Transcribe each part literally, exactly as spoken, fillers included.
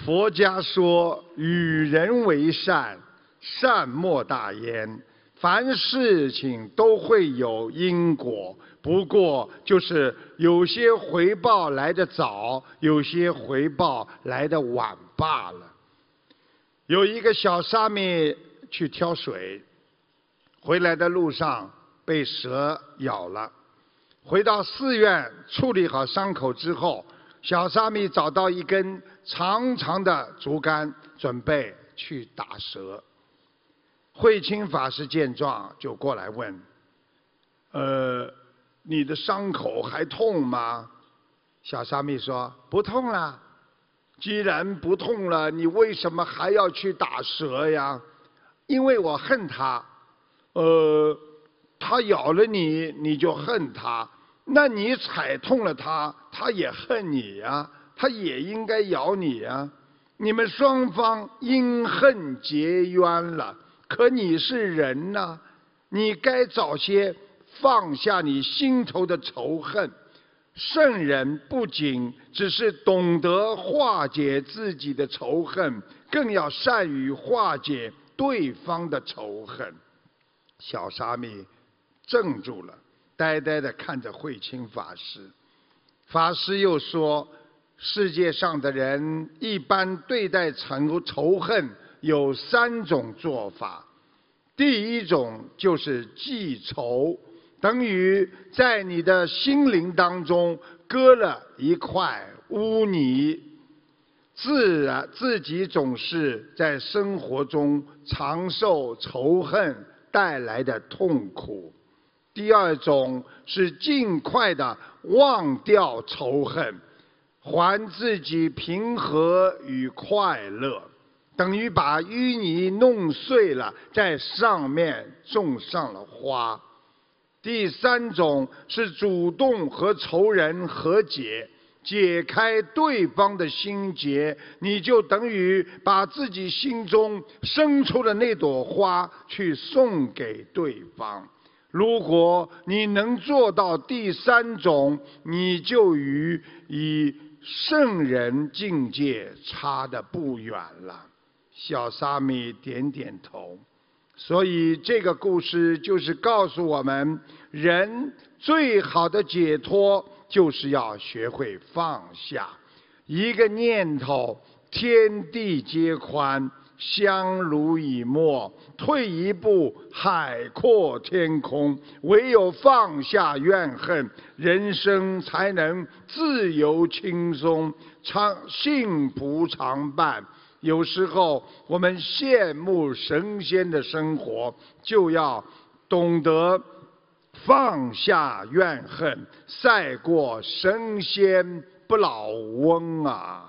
佛家说，与人为善，善莫大焉。凡事情都会有因果，不过就是有些回报来得早，有些回报来得晚罢了。有一个小沙弥去挑水，回来的路上被蛇咬了。回到寺院处理好伤口之后，小沙弥找到一根长长的竹竿，准备去打蛇。慧清法师见状就过来问：呃，你的伤口还痛吗？小沙弥说：不痛了。既然不痛了，你为什么还要去打蛇呀？因为我恨它。呃，它咬了你，你就恨它。那你踩痛了它，它也恨你呀，它也应该咬你呀。你们双方因恨结冤了。可你是人呐、啊，你该早些放下你心头的仇恨。圣人不仅只是懂得化解自己的仇恨，更要善于化解对方的仇恨。小沙弥怔住了，呆呆地看着慧清法师。法师又说，世界上的人一般对待仇仇恨有三种做法。第一种就是记仇，等于在你的心灵当中割了一块污泥，自然自己总是在生活中常受仇恨带来的痛苦。第二种是尽快的忘掉仇恨，还自己平和与快乐，等于把淤泥弄碎了，在上面种上了花。第三种是主动和仇人和解，解开对方的心结，你就等于把自己心中生出的那朵花去送给对方。如果你能做到第三种，你就与与圣人境界差得不远了。小沙弥点点头。所以这个故事就是告诉我们，人最好的解脱就是要学会放下。一个念头，天地皆宽，相濡以沫，退一步，海阔天空。唯有放下怨恨，人生才能自由轻松，常幸福常伴。有时候我们羡慕神仙的生活，就要懂得放下怨恨，赛过神仙不老翁啊！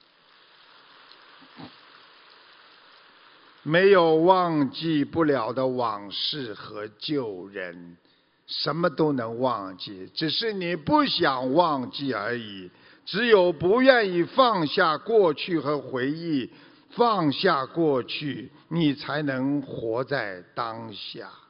没有忘记不了的往事和旧人，什么都能忘记，只是你不想忘记而已。只有不愿意放下过去和回忆，放下过去，你才能活在当下。